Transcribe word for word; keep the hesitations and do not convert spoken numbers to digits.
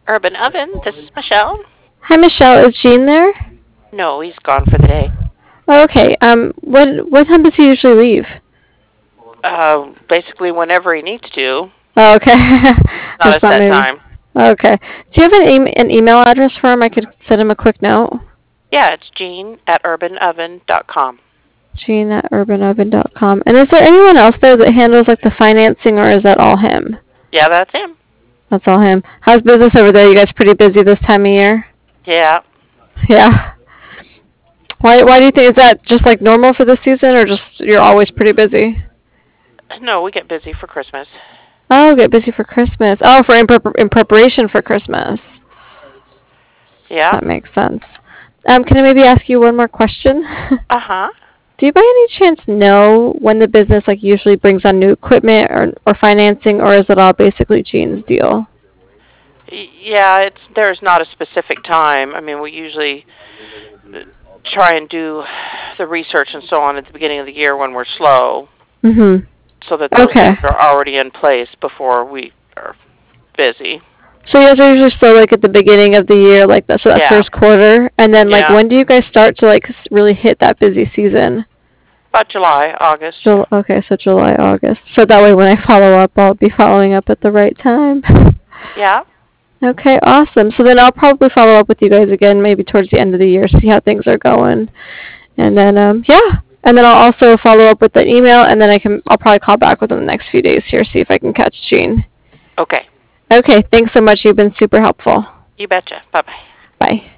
Urban Oven, this is Michelle. Hi, Michelle. Is Gene there? No, he's gone for the day. Oh, okay. Um, what what time does he usually leave? Uh, basically, whenever he needs to. Oh, okay. I Not a thought set maybe. time. Okay. Do you have an, e- an email address for him? I could send him a quick note. Yeah, it's Gene at urban oven dot com. Gene at urban oven dot com. And is there anyone else there that handles like the financing, or is that all him? Yeah, that's him. That's all him. How's business over there? You guys pretty busy this time of year? Yeah. Yeah. Why Why do you think, is that just like normal for this season, or just you're always pretty busy? No, we get busy for Christmas. Oh, get busy for Christmas. Oh, for in, prep in preparation for Christmas. Yeah. That makes sense. Um, can I maybe ask you one more question? Uh huh. Do you by any chance know when the business like usually brings on new equipment or, or financing, or is it all basically Gene's deal? Yeah, it's there's not a specific time. I mean, we usually uh, try and do the research and so on at the beginning of the year when we're slow, Mm-hmm. so that those Okay. things are already in place before we are busy. So you guys are usually slow like at the beginning of the year, like that, so that Yeah. first quarter, and then like Yeah. when do you guys start to like s- really hit that busy season? About July, August. Jul- okay, so July, August. So that way when I follow up, I'll be following up at the right time. Yeah. Okay, awesome. So then I'll probably follow up with you guys again, maybe towards the end of the year, see how things are going, and then um, yeah, and then I'll also follow up with the email, and then I can I'll probably call back within the next few days here, see if I can catch Gene. Okay. Okay, thanks so much. You've been super helpful. You betcha. Bye bye. Bye.